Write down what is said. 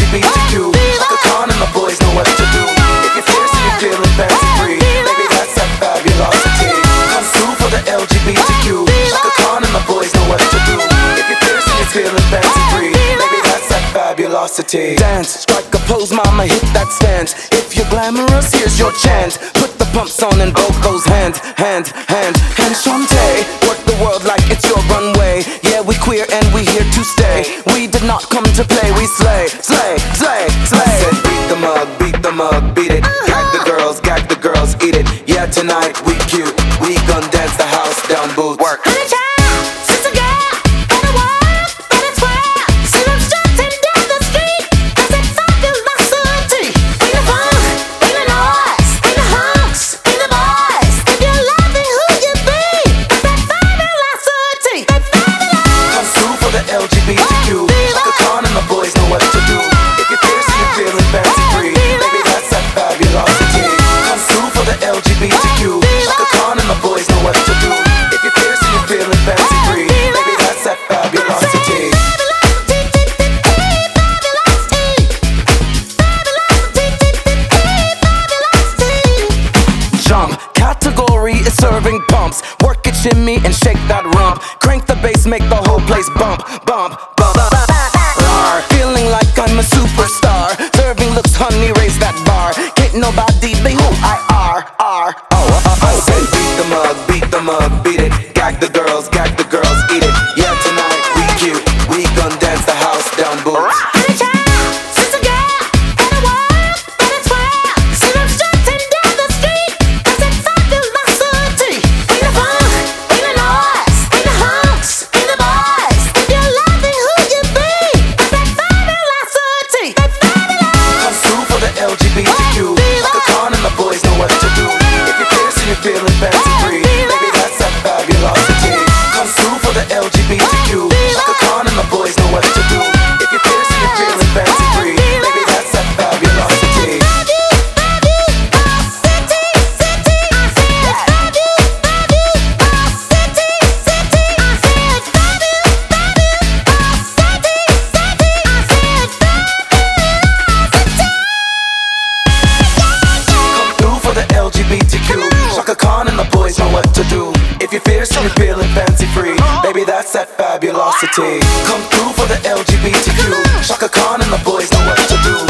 LGBTQ. Chaka Khan and the boys know what to do. If you're fierce and you're feeling fancy free, maybe that's that fabulosity. Come through for the LGBTQ. Chaka Khan and the boys know what to do. If you're fierce and you're feeling fancy free, maybe that's that fabulosity. Dance, strike a pose, mama, hit that stance. If you're glamorous, here's your chance. Put the pumps on and both those hands, Shantae. Work the world like it's your runway. Yeah, we queer and we here to stay. We did not come to play, we slay. I said beat the mug, beat it. Gag the girls, eat it. Yeah, tonight we cute. We gon' dance the house down, boots. Work. LGBTQ. Chaka Khan and the boys know what to do. If you're fierce and you're feeling fancy free, maybe that's that fabulosity. Come through for the LGBTQ. Chaka Khan and the boys know what to do. If you're fierce and you're feeling fancy free, maybe that's that fabulosity. Jump category is serving pumps. Work it, shimmy, and shake that rump. Crank the bass, make the whole place bump. Feeling like I'm a superstar. Serving looks, honey, raise that bar. Can't nobody be who I are. I say beat the mug, beat it. Gag the girls, eat it. Yeah, tonight we cute. We gon' dance the house down, boots. LGBTQ. Chaka Khan and the boys know what to do. If you're fierce and you're feeling fancy free, maybe that's that fabulosity. Come through for the LGBTQ. Chaka Khan and the boys know what to do. If you're fierce and you're feeling fancy free, maybe that's that fabulosity. LGBTQ. Chaka Khan and the boys know what to do. If you're fierce and you're feeling fancy free, baby, that's that fabulosity. Come through for the LGBTQ. Chaka Khan and the boys know what to do.